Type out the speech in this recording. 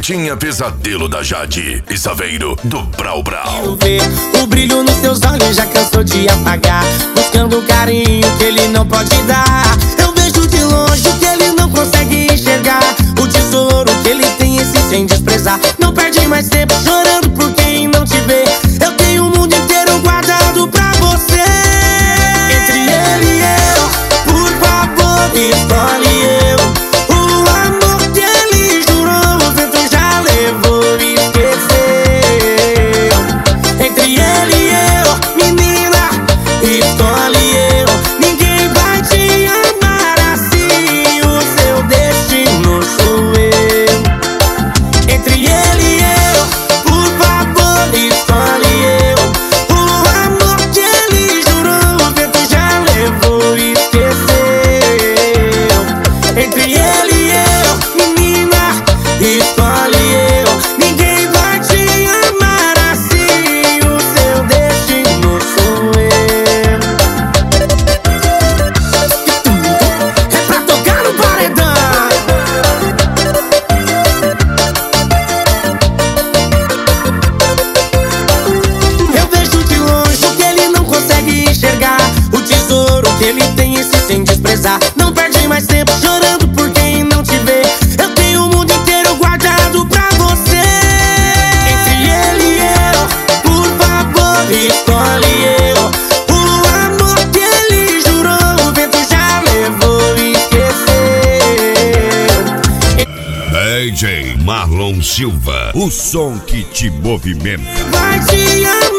Garotinha Pesadelo da Jade e Saveiro do Brau Brau. Ver o brilho nos seus olhos já cansou de apagar, buscando o carinho que ele não pode dar. Eu vejo de longe que ele não consegue enxergar, o tesouro que ele tem insiste em desprezar. Não perde mais tempo chorando por quem não te vê. Eu tenho o mundo inteiro guardado pra você. Entre ele e eu, por favor, escolhe eu. O amor que ele jurou, o vento já levou e esqueceu. Entre ele e eu, menina, escolhe eu. Ninguém vai te amar assim, o seu destino sou eu. Entre ele e eu, por favor, escolhe eu. O amor que ele jurou, o vento já levou e esqueceu. Entre ele e eu, menina, escolhe eu. Ninguém vai te amar assim, o seu destino sou eu. É pra tocar no paredão. Eu vejo de longe que ele não consegue enxergar, o tesouro que ele tem insiste em desprezar. Não perde mais tempo chorando por quem não te vê. Eu tenho o mundo inteiro guardado pra você. Entre ele e eu, por favor, escolhe eu. O amor que ele jurou, o vento já levou e esqueceu. DJ Marlon Silva, o som que te movimenta. Vai te amar